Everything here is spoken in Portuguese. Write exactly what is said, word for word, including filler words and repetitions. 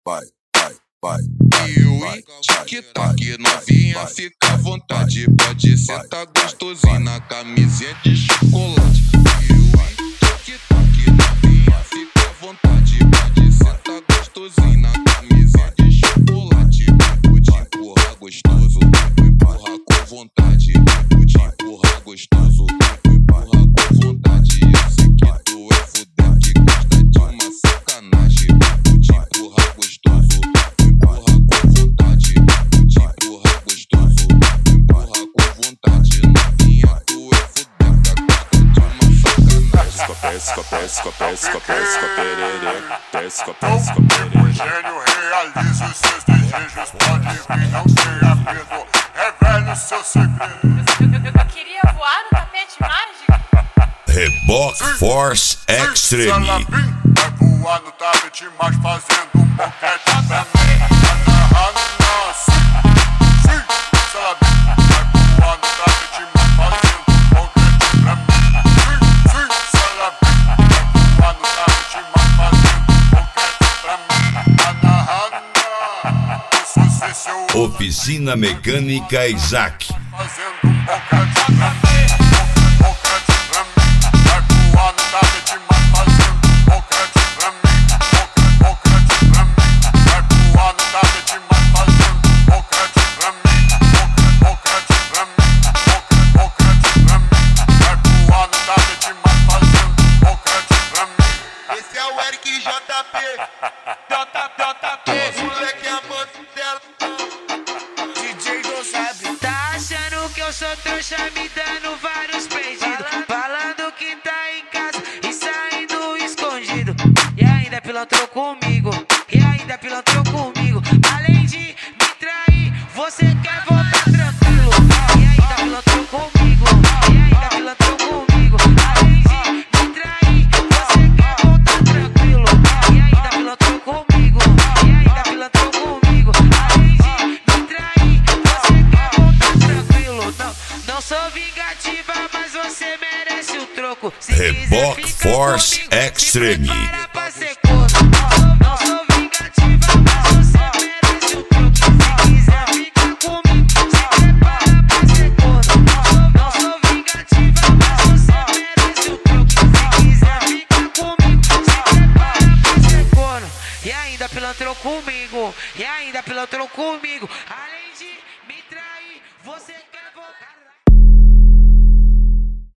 vai, vai, vai. Eu e tic-tac, novinha, fica à vontade. Pode sentar gostosinho na camisinha de chocolate. Eu e tic-tac, novinha, fica à vontade. Pode sentar gostosinho na camisinha de chocolate. Vou te empurrar gostoso, vou empurrar com vontade. Vou te empurrar gostoso, vou empurrar com vontade. Eu sei que tu é fuder, que gosta de uma sacanagem. Vou te empurrar gostoso, vou empurrar com vontade. Vou te empurrar gostoso, vou empurrar com vontade. Novinha, tu é fuder, que gosta de uma sacanagem. Pesca, pesca, pesca, pesca, perereca. Pesca, pesca, O perereca. gênio realiza os seus desejos, pode vir, não tenha medo, revele o seu segredo. Eu queria voar no tapete mágico. Reboque Force Extreme. Salabim, vai voar no tapete, mas fazendo um boquete pra mim. Agarrado nosso. Sim, Salabim, vai voar no tapete, mas fazendo um boquete pra mim. Sim, sim, Salabim, vai voar no tapete, mas fazendo um boquete pra mim. Agarrado nosso. Eu sou seu Oficina Mecânica Isaac. fazendo um boquete pra mim, boquete pra mim, vai voar no tapete, mas fazendo um boquete pra mim, boquete pra mim, vai voar no tapete, mas fazendo um boquete pra mim, boquete pra mim, boquete pra mim, vai voar no tapete, mas fazendo um boquete pra mim. Esse é o Eric J P, J J P, moleque amante dela. Tá achando que eu sou trouxa, me dando vários pedidos, falando que tá em casa e saindo escondido. E ainda pilantrou comigo, e ainda pilantrou comigo. Além de me trair, você quer voltar tranquilo. E ainda pilantrou comigo, e ainda pilantrou comigo. Além de me trair, você quer voltar tranquilo. E ainda pilantrou comigo, e ainda pilantrou comigo. Além de me trair, você quer voltar tranquilo. Não, não sou vingativa, mas você merece o troco. Se Reboque quiser ficar Force comigo, se Extreme. prepara pra ser corno. Não sou vingativa, mas você merece o troco. Se quiser ficar comigo, se prepara pra ser corno. Não sou vingativa, mas você merece o troco. Se quiser ficar comigo, se prepara pra ser corno. E ainda pilantrou comigo, e ainda pilantrou comigo. Além